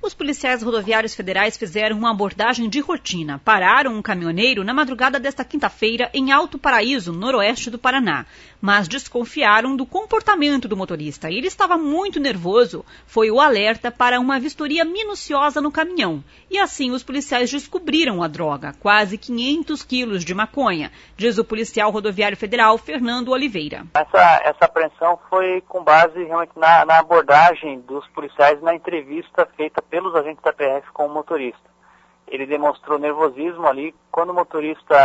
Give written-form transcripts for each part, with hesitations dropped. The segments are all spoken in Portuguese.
Os policiais rodoviários federais fizeram uma abordagem de rotina. Pararam um caminhoneiro na madrugada desta quinta-feira em Alto Paraíso, noroeste do Paraná. Mas desconfiaram do comportamento do motorista. Ele estava muito nervoso. Foi o alerta para uma vistoria minuciosa no caminhão. E assim os policiais descobriram a droga, quase 500 quilos de maconha, diz o policial rodoviário federal Fernando Oliveira. Essa apreensão foi com base realmente na abordagem dos policiais na entrevista feita pelos agentes da PRF com o motorista. Ele demonstrou nervosismo ali. Quando o motorista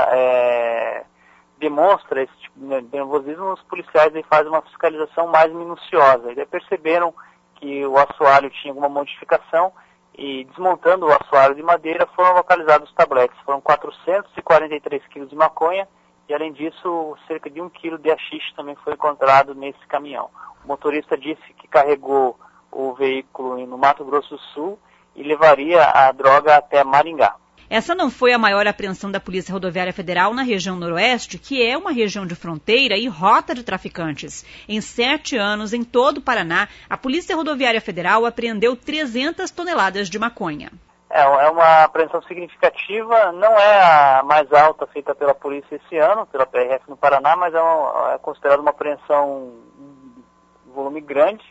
demonstra esse tipo de nervosismo, os policiais aí fazem uma fiscalização mais minuciosa. Eles perceberam que o assoalho tinha alguma modificação e, desmontando o assoalho de madeira, foram localizados os tabletes. Foram 443 quilos de maconha e, além disso, cerca de 1 quilo de haxixe também foi encontrado nesse caminhão. O motorista disse que carregou o veículo no Mato Grosso do Sul e levaria a droga até Maringá. Essa não foi a maior apreensão da Polícia Rodoviária Federal na região noroeste, que é uma região de fronteira e rota de traficantes. Em 7 anos, em todo o Paraná, a Polícia Rodoviária Federal apreendeu 300 toneladas de maconha. É uma apreensão significativa, não é a mais alta feita pela polícia esse ano, pela PRF no Paraná, mas é considerada uma apreensão de volume grande.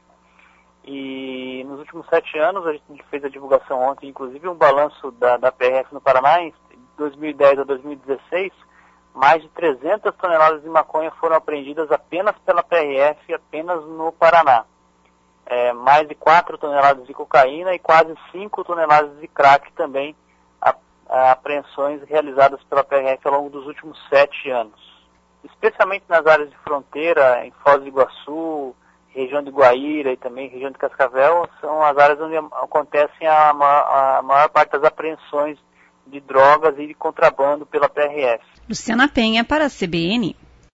E nos últimos 7 anos, a gente fez a divulgação ontem, inclusive um balanço da PRF no Paraná, em 2010 a 2016, mais de 300 toneladas de maconha foram apreendidas apenas pela PRF, apenas no Paraná. Mais de 4 toneladas de cocaína e quase 5 toneladas de crack também, apreensões realizadas pela PRF ao longo dos últimos 7 anos. Especialmente nas áreas de fronteira, em Foz do Iguaçu, região de Guaíra e também região de Cascavel, são as áreas onde acontecem a maior parte das apreensões de drogas e de contrabando pela PRF. Luciana Penha para a CBN.